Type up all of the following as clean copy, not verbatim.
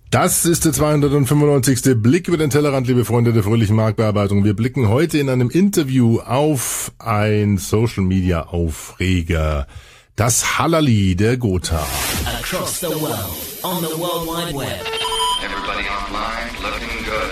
Das ist der 295. Blick über den Tellerrand, liebe Freunde der fröhlichen Marktbearbeitung. Wir blicken heute in einem Interview auf ein Social-Media-Aufreger. Das Halali der Gotha. Across the world, on the World Wide Web. Everybody online, looking good.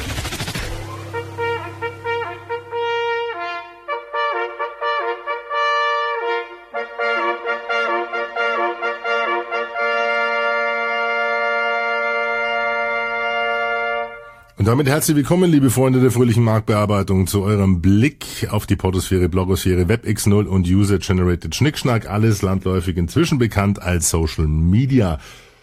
Und damit herzlich willkommen, liebe Freunde der fröhlichen Marktbearbeitung, zu eurem Blick auf die Portosphäre, Blogosphäre, WebX0 und User-Generated Schnickschnack, alles landläufig inzwischen bekannt als Social Media.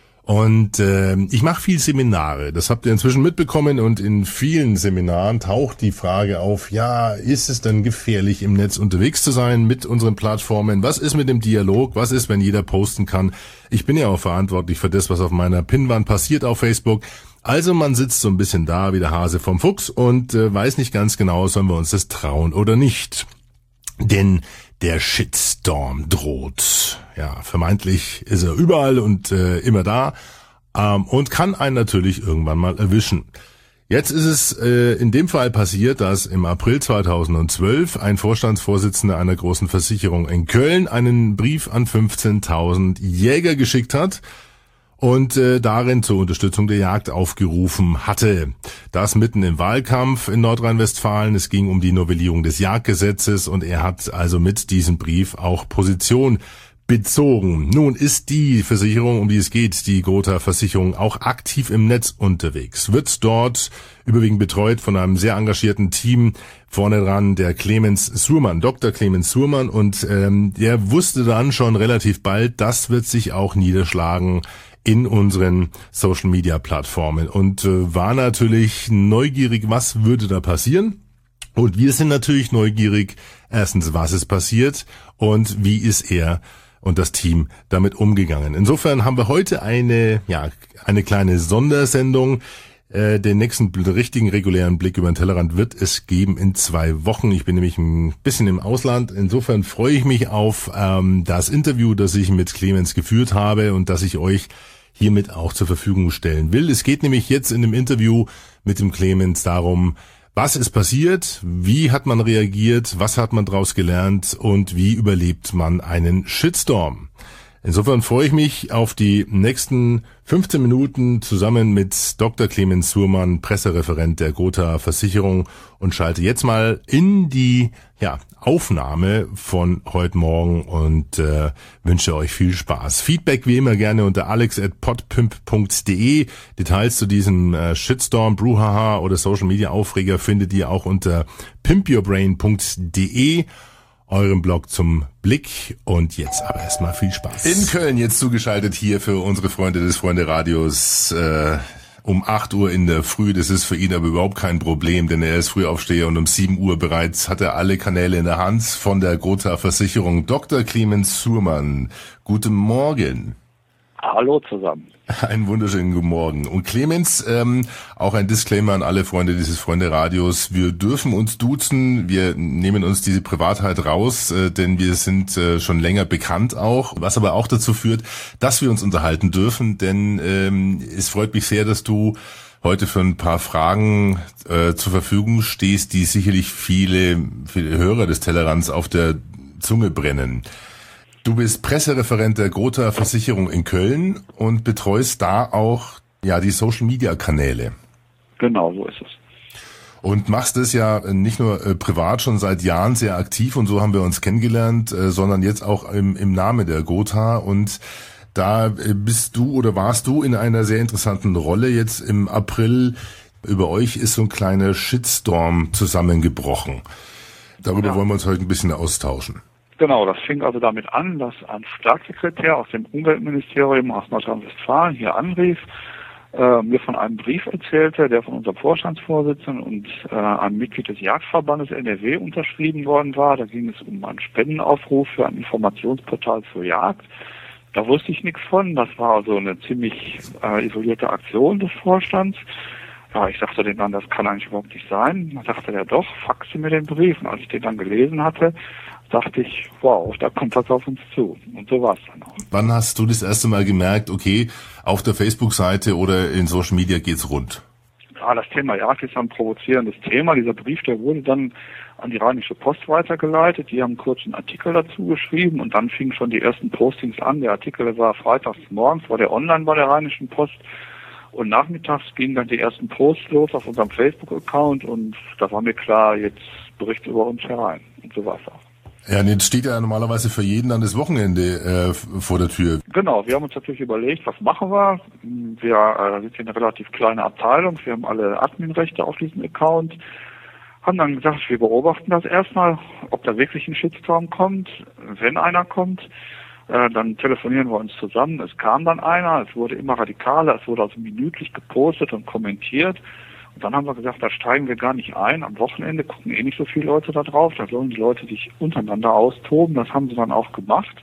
Und ich mache viel Seminare, das habt ihr inzwischen mitbekommen, und in vielen Seminaren taucht die Frage auf, ja, ist es denn gefährlich, im Netz unterwegs zu sein mit unseren Plattformen? Was ist mit dem Dialog? Was ist, wenn jeder posten kann? Ich bin ja auch verantwortlich für das, was auf meiner Pinnwand passiert auf Facebook. Also man sitzt so ein bisschen da wie der Hase vom Fuchs und weiß nicht ganz genau, sollen wir uns das trauen oder nicht. Denn der Shitstorm droht. Ja, vermeintlich ist er überall und immer da und kann einen natürlich irgendwann mal erwischen. Jetzt ist es in dem Fall passiert, dass im April 2012 ein Vorstandsvorsitzender einer großen Versicherung in Köln einen Brief an 15.000 Jäger geschickt hat und darin zur Unterstützung der Jagd aufgerufen hatte. Das mitten im Wahlkampf in Nordrhein-Westfalen. Es ging um die Novellierung des Jagdgesetzes und er hat also mit diesem Brief auch Position bezogen. Nun ist die Versicherung, um die es geht, die Gotha Versicherung, auch aktiv im Netz unterwegs. Wird dort überwiegend betreut von einem sehr engagierten Team. Vorne dran der Clemens Surmann, Dr. Clemens Surmann, und der wusste dann schon relativ bald, das wird sich auch niederschlagen in unseren Social-Media-Plattformen, und war natürlich neugierig, was würde da passieren. Und wir sind natürlich neugierig, erstens, was ist passiert und wie ist er und das Team damit umgegangen. Insofern haben wir heute eine kleine Sondersendung. Den nächsten richtigen regulären Blick über den Tellerrand wird es geben in 2 Wochen. Ich bin nämlich ein bisschen im Ausland. Insofern freue ich mich auf das Interview, das ich mit Clemens geführt habe und das ich euch hiermit auch zur Verfügung stellen will. Es geht nämlich jetzt in dem Interview mit dem Clemens darum, was ist passiert, wie hat man reagiert, was hat man daraus gelernt und wie überlebt man einen Shitstorm. Insofern freue ich mich auf die nächsten 15 Minuten zusammen mit Dr. Clemens Surmann, Pressereferent der Gotha Versicherung, und schalte jetzt mal in die Aufnahme von heute Morgen und wünsche euch viel Spaß. Feedback wie immer gerne unter alex@podpimp.de. Details zu diesem Shitstorm, Brouhaha oder Social Media Aufreger findet ihr auch unter pimpyourbrain.de. eurem Blog zum Blick. Und jetzt aber erstmal viel Spaß. In Köln jetzt zugeschaltet hier für unsere Freunde des Freunde-Radios um 8 Uhr in der Früh. Das ist für ihn aber überhaupt kein Problem, denn er ist Frühaufsteher und um 7 Uhr bereits hat er alle Kanäle in der Hand von der Gotha Versicherung. Dr. Clemens Surmann, guten Morgen. Hallo zusammen. Einen wunderschönen guten Morgen. Und Clemens, auch ein Disclaimer an alle Freunde dieses Freunde-Radios. Wir dürfen uns duzen, wir nehmen uns diese Privatheit raus, denn wir sind schon länger bekannt auch, was aber auch dazu führt, dass wir uns unterhalten dürfen, denn es freut mich sehr, dass du heute für ein paar Fragen zur Verfügung stehst, die sicherlich viele Hörer des Tellerrands auf der Zunge brennen. Du bist Pressereferent der Gotha Versicherung in Köln und betreust da auch die Social-Media-Kanäle. Genau, so ist es. Und machst es ja nicht nur privat schon seit Jahren sehr aktiv, und so haben wir uns kennengelernt, sondern jetzt auch im Namen der Gotha. Und da bist du oder warst du in einer sehr interessanten Rolle. Jetzt im April über euch ist so ein kleiner Shitstorm zusammengebrochen. Darüber wollen wir uns heute ein bisschen austauschen. Genau, das fing also damit an, dass ein Staatssekretär aus dem Umweltministerium aus Nordrhein-Westfalen hier anrief, mir von einem Brief erzählte, der von unserem Vorstandsvorsitzenden und einem Mitglied des Jagdverbandes NRW unterschrieben worden war. Da ging es um einen Spendenaufruf für ein Informationsportal zur Jagd. Da wusste ich nichts von. Das war also eine ziemlich isolierte Aktion des Vorstands. Ja, ich sagte denen dann, das kann eigentlich überhaupt nicht sein. Dann sagte er, doch, faxe mir den Brief. Und als ich den dann gelesen hatte, dachte ich, wow, da kommt was auf uns zu. Und so war es dann auch. Wann hast du das erste Mal gemerkt, okay, auf der Facebook-Seite oder in Social Media geht's rund? Ja, das Thema Jagd ist ein provozierendes Thema. Dieser Brief, der wurde dann an die Rheinische Post weitergeleitet. Die haben kurz einen Artikel dazu geschrieben und dann fingen schon die ersten Postings an. Der Artikel, der war freitags morgens, war der online bei der Rheinischen Post. Und nachmittags gingen dann die ersten Posts los auf unserem Facebook-Account und da war mir klar, jetzt bricht über uns herein. Und so war es auch. Ja, und jetzt steht ja normalerweise für jeden dann das Wochenende vor der Tür. Genau, wir haben uns natürlich überlegt, was machen wir. Wir sind hier eine relativ kleine Abteilung, wir haben alle Adminrechte auf diesem Account. Haben dann gesagt, wir beobachten das erstmal, ob da wirklich ein Shitstorm kommt. Wenn einer kommt, dann telefonieren wir uns zusammen. Es kam dann einer, es wurde immer radikaler, es wurde also minütlich gepostet und kommentiert. Und dann haben wir gesagt, da steigen wir gar nicht ein. Am Wochenende gucken eh nicht so viele Leute da drauf. Da sollen die Leute sich untereinander austoben. Das haben sie dann auch gemacht.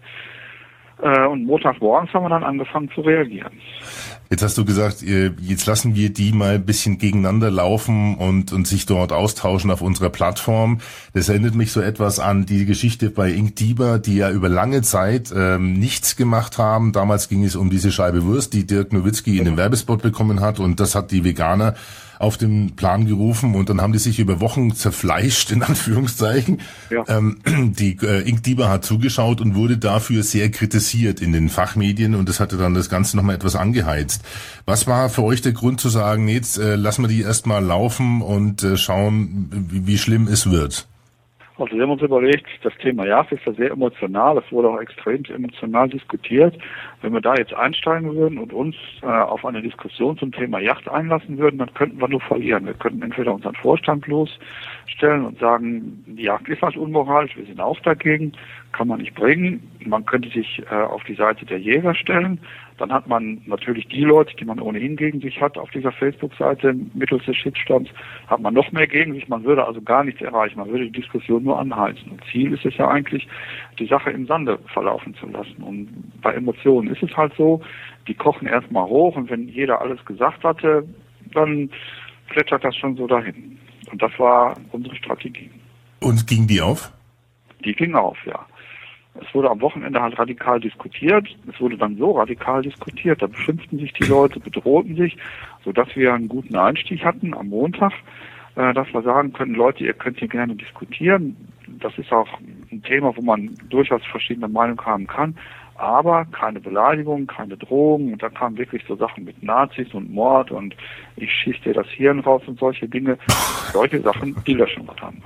Und Montagmorgens haben wir dann angefangen zu reagieren. Jetzt hast du gesagt, jetzt lassen wir die mal ein bisschen gegeneinander laufen und sich dort austauschen auf unserer Plattform. Das erinnert mich so etwas an die Geschichte bei Inkdiber, die ja über lange Zeit nichts gemacht haben. Damals ging es um diese Scheibe Wurst, die Dirk Nowitzki in den Werbespot bekommen hat, und das hat die Veganer auf den Plan gerufen, und dann haben die sich über Wochen zerfleischt, in Anführungszeichen. Ja. Die Inkdiber hat zugeschaut und wurde dafür sehr kritisiert in den Fachmedien, und das hatte dann das Ganze nochmal etwas angeheizt. Was war für euch der Grund zu sagen, nee, jetzt lassen wir die erstmal laufen und schauen, wie schlimm es wird? Also wir haben uns überlegt, das Thema Jagd ist ja sehr emotional, es wurde auch extrem emotional diskutiert. Wenn wir da jetzt einsteigen würden und uns auf eine Diskussion zum Thema Jagd einlassen würden, dann könnten wir nur verlieren. Wir könnten entweder unseren Vorstand bloßstellen und sagen, die Jagd ist halt unmoralisch, wir sind auch dagegen, kann man nicht bringen. Man könnte sich auf die Seite der Jäger stellen. Dann hat man natürlich die Leute, die man ohnehin gegen sich hat auf dieser Facebook-Seite, mittels des Shitstorms, hat man noch mehr gegen sich. Man würde also gar nichts erreichen. Man würde die Diskussion nur anheizen. Und Ziel ist es ja eigentlich, die Sache im Sande verlaufen zu lassen. Und bei Emotionen ist es halt so, die kochen erstmal hoch, und wenn jeder alles gesagt hatte, dann plätschert das schon so dahin. Und das war unsere Strategie. Und ging die auf? Die ging auf, ja. Es wurde am Wochenende halt radikal diskutiert. Es wurde dann so radikal diskutiert, da beschimpften sich die Leute, bedrohten sich, sodass wir einen guten Einstieg hatten am Montag, dass wir sagen können, Leute, ihr könnt hier gerne diskutieren. Das ist auch ein Thema, wo man durchaus verschiedene Meinungen haben kann, aber keine Beleidigung, keine Drohungen. Und da kamen wirklich so Sachen mit Nazis und Mord und ich schieß dir das Hirn raus und solche Dinge. Solche Sachen, die löschen wir dann.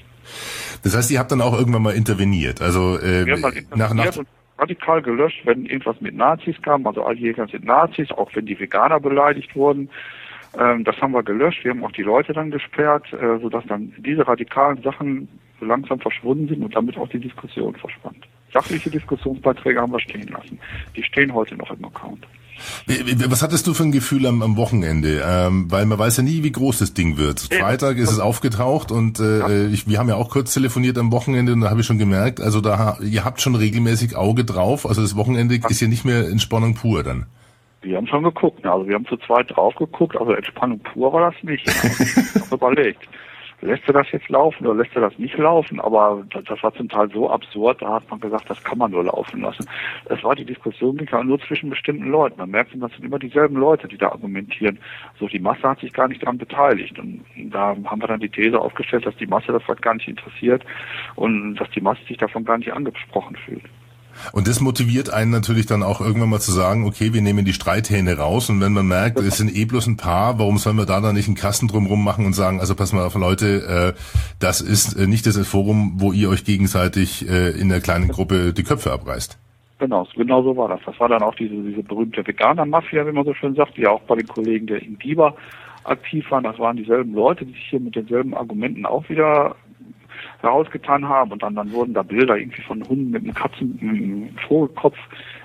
Das heißt, ihr habt dann auch irgendwann mal interveniert. Also wir haben dann interveniert und radikal gelöscht, wenn irgendwas mit Nazis kam. Also all die Jäger sind Nazis, auch wenn die Veganer beleidigt wurden. Das haben wir gelöscht. Wir haben auch die Leute dann gesperrt, sodass dann diese radikalen Sachen so langsam verschwunden sind und damit auch die Diskussion verschwand. Sachliche Diskussionsbeiträge haben wir stehen lassen. Die stehen heute noch im Account. Was hattest du für ein Gefühl am Wochenende? Weil man weiß ja nie, wie groß das Ding wird. Freitag ist es aufgetaucht und wir haben ja auch kurz telefoniert am Wochenende, und da habe ich schon gemerkt, also ihr habt schon regelmäßig Auge drauf. Also das Wochenende ist ja nicht mehr Entspannung pur dann. Wir haben schon geguckt, also wir haben zu zweit drauf geguckt, also Entspannung pur war das nicht. Ich habe überlegt, lässt er das jetzt laufen oder lässt er das nicht laufen? Aber das war zum Teil so absurd, da hat man gesagt, das kann man nur laufen lassen. Es war die Diskussion nur zwischen bestimmten Leuten. Man merkt, das sind immer dieselben Leute, die da argumentieren. So, die Masse hat sich gar nicht daran beteiligt. Und da haben wir dann die These aufgestellt, dass die Masse das halt gar nicht interessiert und dass die Masse sich davon gar nicht angesprochen fühlt. Und das motiviert einen natürlich dann auch irgendwann mal zu sagen, okay, wir nehmen die Streithähne raus, und wenn man merkt, es sind eh bloß ein paar, warum sollen wir da dann nicht einen Kasten drumrum machen und sagen, also pass mal auf, Leute, das ist nicht das Forum, wo ihr euch gegenseitig in der kleinen Gruppe die Köpfe abreißt. Genau so war das. Das war dann auch diese berühmte Veganer-Mafia, wie man so schön sagt, die auch bei den Kollegen der Inkdiber aktiv waren. Das waren dieselben Leute, die sich hier mit denselben Argumenten auch wieder herausgetan haben, und dann wurden da Bilder irgendwie von Hunden mit einem Vogelkopf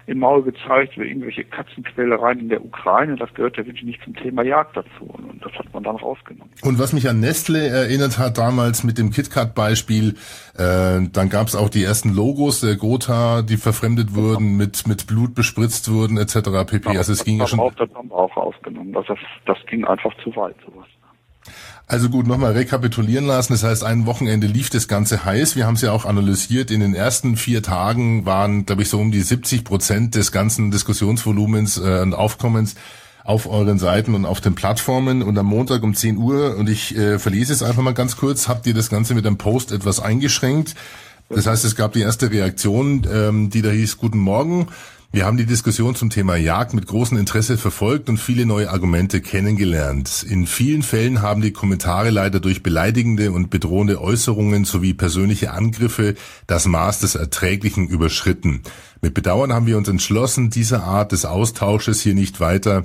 im Maul gezeigt über irgendwelche Katzenquälereien in der Ukraine. Das gehört ja wirklich nicht zum Thema Jagd dazu. Und das hat man dann rausgenommen. Und was mich an Nestle erinnert hat damals mit dem KitKat-Beispiel, dann gab es auch die ersten Logos der Gotha, die verfremdet wurden, mit Blut bespritzt wurden etc. pp. Also es ging ja schon. Das haben wir auch rausgenommen. Das ging einfach zu weit, sowas. Also gut, nochmal rekapitulieren lassen. Das heißt, ein Wochenende lief das Ganze heiß. Wir haben es ja auch analysiert. In den ersten 4 Tagen waren, glaube ich, so um die 70% des ganzen Diskussionsvolumens und Aufkommens auf euren Seiten und auf den Plattformen. Und am Montag um 10 Uhr, und ich verlese es einfach mal ganz kurz, habt ihr das Ganze mit einem Post etwas eingeschränkt. Das heißt, es gab die erste Reaktion, die da hieß: Guten Morgen. Wir haben die Diskussion zum Thema Jagd mit großem Interesse verfolgt und viele neue Argumente kennengelernt. In vielen Fällen haben die Kommentare leider durch beleidigende und bedrohende Äußerungen sowie persönliche Angriffe das Maß des Erträglichen überschritten. Mit Bedauern haben wir uns entschlossen, dieser Art des Austausches hier nicht weiter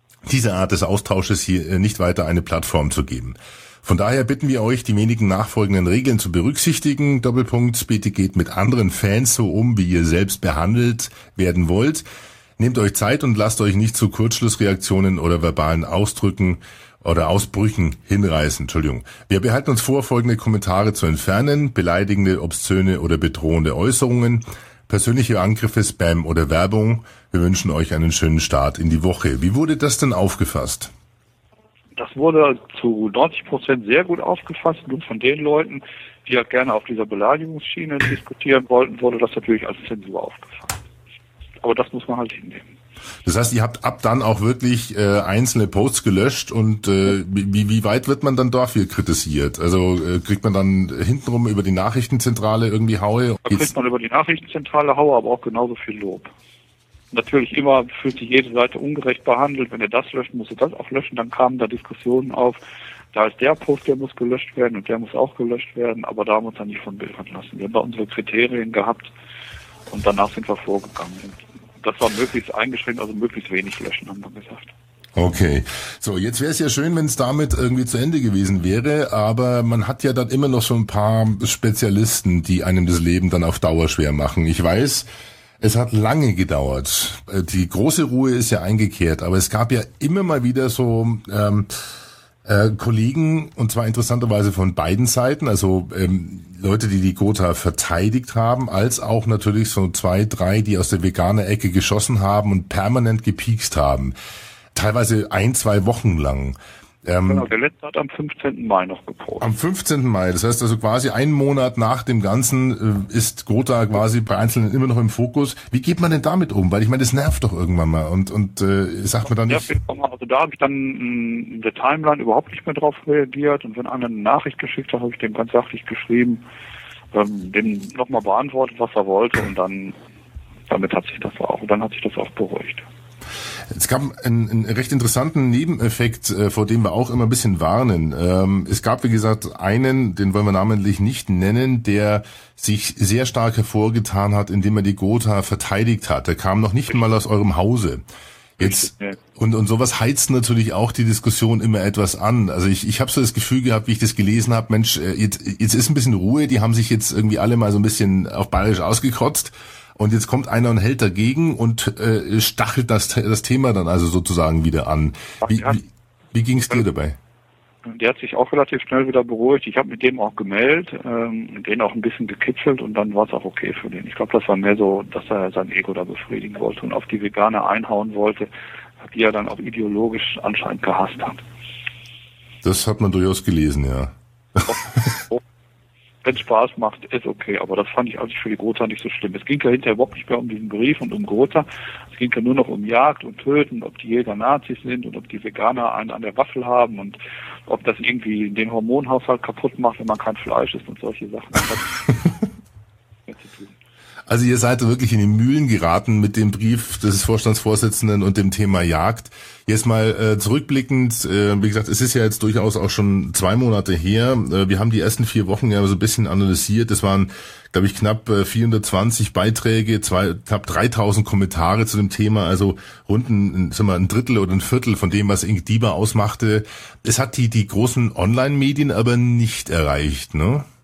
eine Plattform zu geben. Von daher bitten wir euch, die wenigen nachfolgenden Regeln zu berücksichtigen. Doppelpunkt, bitte geht mit anderen Fans so um, wie ihr selbst behandelt werden wollt. Nehmt euch Zeit und lasst euch nicht zu Kurzschlussreaktionen oder verbalen Ausdrücken oder Ausbrüchen hinreißen. Wir behalten uns vor, folgende Kommentare zu entfernen: beleidigende, obszöne oder bedrohende Äußerungen, persönliche Angriffe, Spam oder Werbung. Wir wünschen euch einen schönen Start in die Woche. Wie wurde das denn aufgefasst? Das wurde zu 90% sehr gut aufgefasst. Nur von den Leuten, die halt gerne auf dieser Beleidigungsschiene diskutieren wollten, wurde das natürlich als Zensur aufgefasst. Aber das muss man halt hinnehmen. Das heißt, ihr habt ab dann auch wirklich einzelne Posts gelöscht und wie weit wird man dann dafür kritisiert? Also kriegt man dann hintenrum über die Nachrichtenzentrale irgendwie Haue? Da kriegt man über die Nachrichtenzentrale Haue, aber auch genauso viel Lob. Natürlich immer fühlt sich jede Seite ungerecht behandelt. Wenn er das löscht, muss er das auch löschen. Dann kamen da Diskussionen auf. Da ist der Post, der muss gelöscht werden und der muss auch gelöscht werden. Aber da haben wir uns dann nicht von bildern lassen. Wir haben da unsere Kriterien gehabt und danach sind wir vorgegangen. Und das war möglichst eingeschränkt, also möglichst wenig löschen, haben wir gesagt. Okay. So, jetzt wäre es ja schön, wenn es damit irgendwie zu Ende gewesen wäre, aber man hat ja dann immer noch so ein paar Spezialisten, die einem das Leben dann auf Dauer schwer machen. Ich weiß, es hat lange gedauert. Die große Ruhe ist ja eingekehrt, aber es gab ja immer mal wieder so Kollegen, und zwar interessanterweise von beiden Seiten, also Leute, die die Gotha verteidigt haben, als auch natürlich so 2, 3, die aus der Veganer-Ecke geschossen haben und permanent gepiekst haben. Teilweise 1, 2 Wochen lang. Genau, der letzte hat am 15. Mai noch gepostet. Am 15. Mai, das heißt also quasi einen Monat nach dem Ganzen ist Gotha quasi bei Einzelnen immer noch im Fokus. Wie geht man denn damit um? Weil ich meine, das nervt doch irgendwann mal und sagt man dann nicht... Also da habe ich dann in der Timeline überhaupt nicht mehr drauf reagiert und wenn einer eine Nachricht geschickt hat, habe ich dem ganz sachlich geschrieben, dem nochmal beantwortet, was er wollte und dann hat sich das auch beruhigt. Es gab einen recht interessanten Nebeneffekt, vor dem wir auch immer ein bisschen warnen. Es gab, wie gesagt, einen, den wollen wir namentlich nicht nennen, der sich sehr stark hervorgetan hat, indem er die Gotha verteidigt hat. Der kam noch nicht mal aus eurem Hause. Jetzt und sowas heizt natürlich auch die Diskussion immer etwas an. Also ich habe so das Gefühl gehabt, wie ich das gelesen habe, Mensch, jetzt ist ein bisschen Ruhe, die haben sich jetzt irgendwie alle mal so ein bisschen auf bayerisch ausgekotzt. Und jetzt kommt einer und hält dagegen und stachelt das Thema dann also sozusagen wieder an. Wie ging es dir dabei? Der hat sich auch relativ schnell wieder beruhigt. Ich habe mit dem auch gemeldet, den auch ein bisschen gekitzelt und dann war es auch okay für den. Ich glaube, das war mehr so, dass er sein Ego da befriedigen wollte und auf die Veganer einhauen wollte, die er dann auch ideologisch anscheinend gehasst hat. Das hat man durchaus gelesen, ja. Wenn es Spaß macht, ist okay, aber das fand ich eigentlich für die Gotha nicht so schlimm. Es ging ja hinterher überhaupt nicht mehr um diesen Brief und um Gotha. Es ging ja nur noch um Jagd und Töten, ob die Jäger Nazis sind und ob die Veganer einen an der Waffel haben und ob das irgendwie den Hormonhaushalt kaputt macht, wenn man kein Fleisch isst und solche Sachen. Also ihr seid wirklich in die Mühlen geraten mit dem Brief des Vorstandsvorsitzenden und dem Thema Jagd. Jetzt mal zurückblickend, wie gesagt, es ist ja jetzt durchaus auch schon 2 Monate her. Wir haben die ersten 4 Wochen ja so ein bisschen analysiert. Es waren, glaube ich, knapp 420 Beiträge, knapp 3000 Kommentare zu dem Thema, also rund ein Drittel oder ein Viertel von dem, was Inge Dieber ausmachte. Es hat die großen Online-Medien aber nicht erreicht, ne?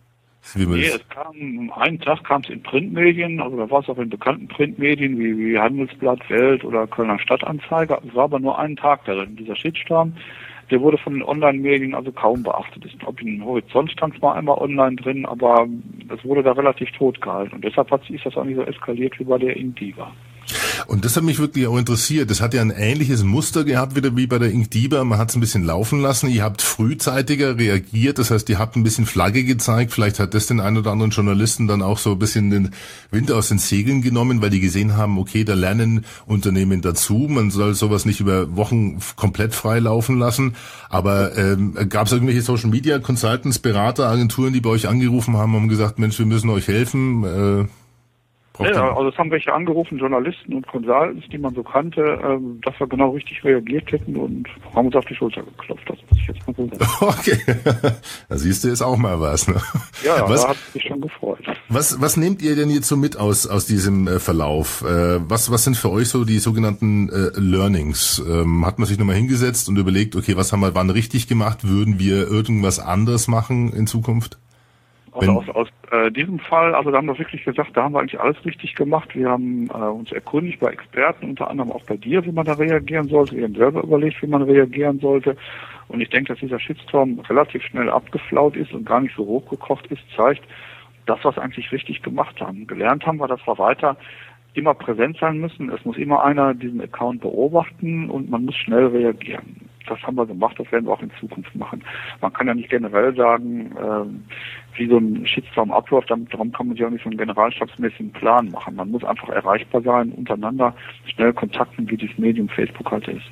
Einen Tag kam es in Printmedien, also da war es auch in bekannten Printmedien wie Handelsblatt, Welt oder Kölner Stadtanzeiger. Es war aber nur einen Tag darin. Dieser Shitstorm, der wurde von den Online-Medien also kaum beachtet. Ich glaube, in Horizont stand es mal einmal online drin, aber es wurde da relativ tot gehalten. Und deshalb ist das auch nicht so eskaliert wie bei der Inkdiva. Und das hat mich wirklich auch interessiert. Das hat ja ein ähnliches Muster gehabt wieder wie bei der Inkdiva. Man hat es ein bisschen laufen lassen. Ihr habt frühzeitiger reagiert. Das heißt, ihr habt ein bisschen Flagge gezeigt. Vielleicht hat das den einen oder anderen Journalisten dann auch so ein bisschen den Wind aus den Segeln genommen, weil die gesehen haben, okay, da lernen Unternehmen dazu. Man soll sowas nicht über Wochen komplett frei laufen lassen. Aber gab es irgendwelche Social Media Consultants, Berater, Agenturen, die bei euch angerufen haben und gesagt, Mensch, wir müssen euch helfen? Ja, also es haben welche angerufen, Journalisten und Consultants, die man so kannte, dass wir genau richtig reagiert hätten und haben uns auf die Schulter geklopft. Das muss ich jetzt mal so sagen. Okay, da siehst du jetzt auch mal was. Ne? Ja, da hat mich schon gefreut. Was nehmt ihr denn jetzt so mit aus diesem Verlauf? Was sind für euch so die sogenannten Learnings? Hat man sich nochmal hingesetzt und überlegt, okay, was haben wir wann richtig gemacht? Würden wir irgendwas anders machen in Zukunft? Also aus diesem Fall, also da haben wir wirklich gesagt, da haben wir eigentlich alles richtig gemacht. Wir haben uns erkundigt bei Experten, unter anderem auch bei dir, wie man da reagieren sollte. Wir haben selber überlegt, wie man reagieren sollte. Und ich denke, dass dieser Shitstorm relativ schnell abgeflaut ist und gar nicht so hochgekocht ist, zeigt, dass wir es eigentlich richtig gemacht haben. Gelernt haben wir, dass wir weiter immer präsent sein müssen. Es muss immer einer diesen Account beobachten und man muss schnell reagieren. Das haben wir gemacht, das werden wir auch in Zukunft machen. Man kann ja nicht generell sagen, wie so ein Shitstorm abläuft, darum kann man sich auch nicht so einen generalstabsmäßigen Plan machen. Man muss einfach erreichbar sein, untereinander schnell kontakten, wie das Medium Facebook halt ist.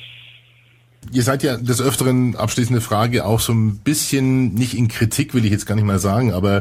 Ihr seid ja des Öfteren, abschließende Frage, auch so ein bisschen, nicht in Kritik will ich jetzt gar nicht mal sagen, aber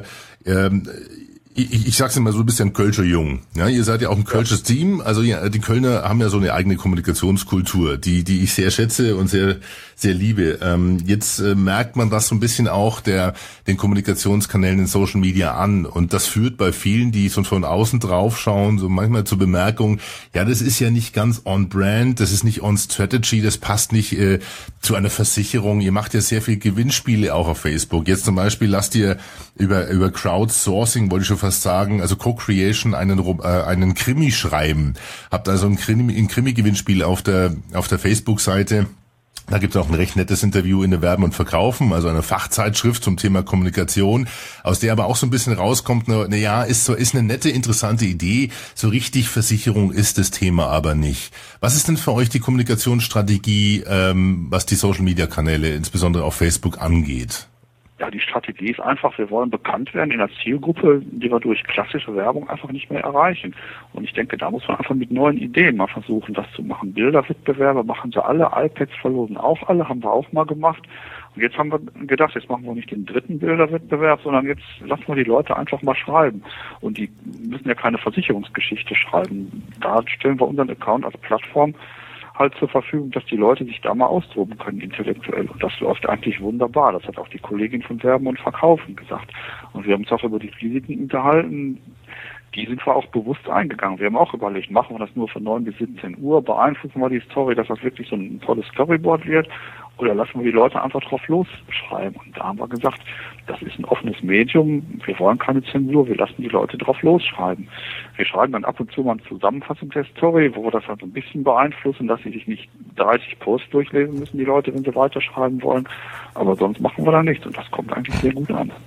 ich sag's immer so, du bist ja ein Kölscher Jung. Ja, ihr seid ja auch ein Kölsches Team. Also ja, die Kölner haben ja so eine eigene Kommunikationskultur, die ich sehr schätze und sehr, sehr liebe. Jetzt merkt man das so ein bisschen auch den Kommunikationskanälen in Social Media an. Und das führt bei vielen, die so von außen draufschauen, so manchmal zur Bemerkung, ja, das ist ja nicht ganz on brand, das ist nicht on strategy, das passt nicht zu einer Versicherung. Ihr macht ja sehr viel Gewinnspiele auch auf Facebook. Jetzt zum Beispiel lasst ihr über Crowdsourcing, wollte ich schon fast sagen, also Co-Creation, einen Krimi schreiben. Habt also ein Krimi-Gewinnspiel auf der Facebook-Seite. Da gibt es auch ein recht nettes Interview in der Werben und Verkaufen, also eine Fachzeitschrift zum Thema Kommunikation, aus der aber auch so ein bisschen rauskommt, ist eine nette, interessante Idee, so richtig Versicherung ist das Thema aber nicht. Was ist denn für euch die Kommunikationsstrategie, was die Social-Media-Kanäle, insbesondere auf Facebook, angeht? Ja, die Strategie ist einfach, wir wollen bekannt werden in einer Zielgruppe, die wir durch klassische Werbung einfach nicht mehr erreichen. Und ich denke, da muss man einfach mit neuen Ideen mal versuchen, das zu machen. Bilderwettbewerbe machen sie alle, iPads verlosen auch alle, haben wir auch mal gemacht. Und jetzt haben wir gedacht, jetzt machen wir nicht den dritten Bilderwettbewerb, sondern jetzt lassen wir die Leute einfach mal schreiben. Und die müssen ja keine Versicherungsgeschichte schreiben. Da stellen wir unseren Account als Plattform halt zur Verfügung, dass die Leute sich da mal austoben können intellektuell. Und das läuft eigentlich wunderbar. Das hat auch die Kollegin von Werben und Verkaufen gesagt. Und wir haben uns auch über die Risiken unterhalten. Die sind wir auch bewusst eingegangen. Wir haben auch überlegt, machen wir das nur von 9 bis 17 Uhr, beeinflussen wir die Story, dass das wirklich so ein tolles Storyboard wird, oder lassen wir die Leute einfach drauf losschreiben. Und da haben wir gesagt, das ist ein offenes Medium, wir wollen keine Zensur, wir lassen die Leute drauf losschreiben. Wir schreiben dann ab und zu mal eine Zusammenfassung der Story, wo wir das halt ein bisschen beeinflussen, dass sie sich nicht 30 Posts durchlesen müssen, die Leute, wenn sie weiterschreiben wollen. Aber sonst machen wir da nichts und das kommt eigentlich sehr gut an.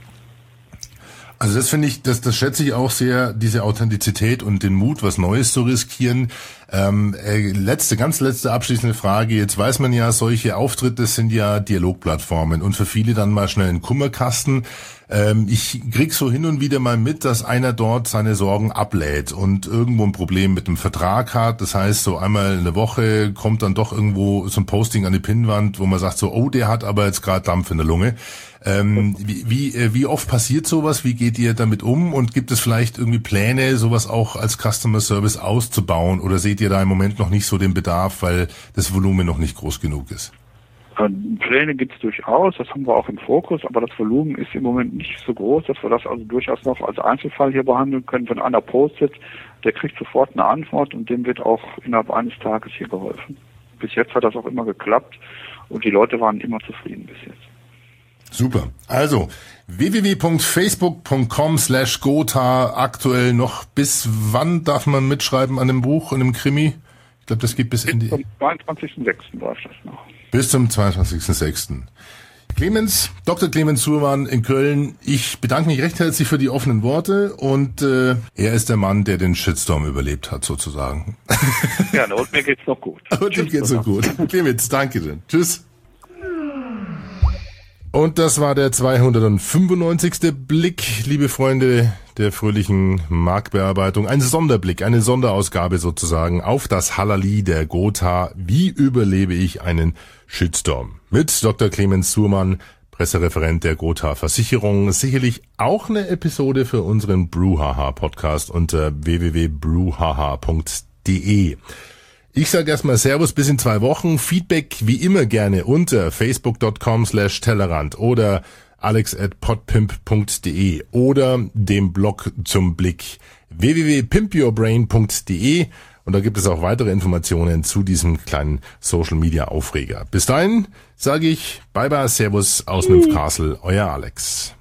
Also das finde ich, das schätze ich auch sehr, diese Authentizität und den Mut, was Neues zu riskieren. Ganz letzte abschließende Frage. Jetzt weiß man ja, solche Auftritte sind ja Dialogplattformen und für viele dann mal schnell ein Kummerkasten. Ich krieg so hin und wieder mal mit, dass einer dort seine Sorgen ablädt und irgendwo ein Problem mit dem Vertrag hat. Das heißt, so einmal in der Woche kommt dann doch irgendwo so ein Posting an die Pinnwand, wo man sagt so, oh, der hat aber jetzt gerade Dampf in der Lunge. Wie oft passiert sowas? Wie geht ihr damit um? Und gibt es vielleicht irgendwie Pläne, sowas auch als Customer Service auszubauen? Oder seht ihr da im Moment noch nicht so den Bedarf, weil das Volumen noch nicht groß genug ist? Pläne gibt es durchaus, das haben wir auch im Fokus, aber das Volumen ist im Moment nicht so groß, dass wir das also durchaus noch als Einzelfall hier behandeln können. Wenn einer postet, der kriegt sofort eine Antwort und dem wird auch innerhalb eines Tages hier geholfen. Bis jetzt hat das auch immer geklappt und die Leute waren immer zufrieden bis jetzt. Super. Also www.facebook.com/Gotha, aktuell noch. Bis wann darf man mitschreiben an dem Buch, an dem Krimi? Ich glaube, das geht bis Ende. Bis zum 22.06. läuft das noch. Bis zum 22.06. Dr. Clemens Suhrmann in Köln, ich bedanke mich recht herzlich für die offenen Worte und er ist der Mann, der den Shitstorm überlebt hat, sozusagen. Gerne, und mir geht's noch gut. Und dir geht's noch gut. Clemens, danke dir. Tschüss. Und das war der 295. Blick, liebe Freunde der fröhlichen Marktbearbeitung. Ein Sonderblick, eine Sonderausgabe sozusagen auf das Halali der Gotha. Wie überlebe ich einen Shitstorm? Mit Dr. Clemens Suhrmann, Pressereferent der Gotha Versicherung. Sicherlich auch eine Episode für unseren Brouhaha-Podcast unter www.brouhaha.de. Ich sage erstmal Servus bis in 2 Wochen. Feedback wie immer gerne unter facebook.com/Tellerrand oder alex@podpimp.de oder dem Blog zum Blick www.pimpyourbrain.de, und da gibt es auch weitere Informationen zu diesem kleinen Social Media Aufreger. Bis dahin sage ich Bye bye, Servus aus Nymphcastle, euer Alex.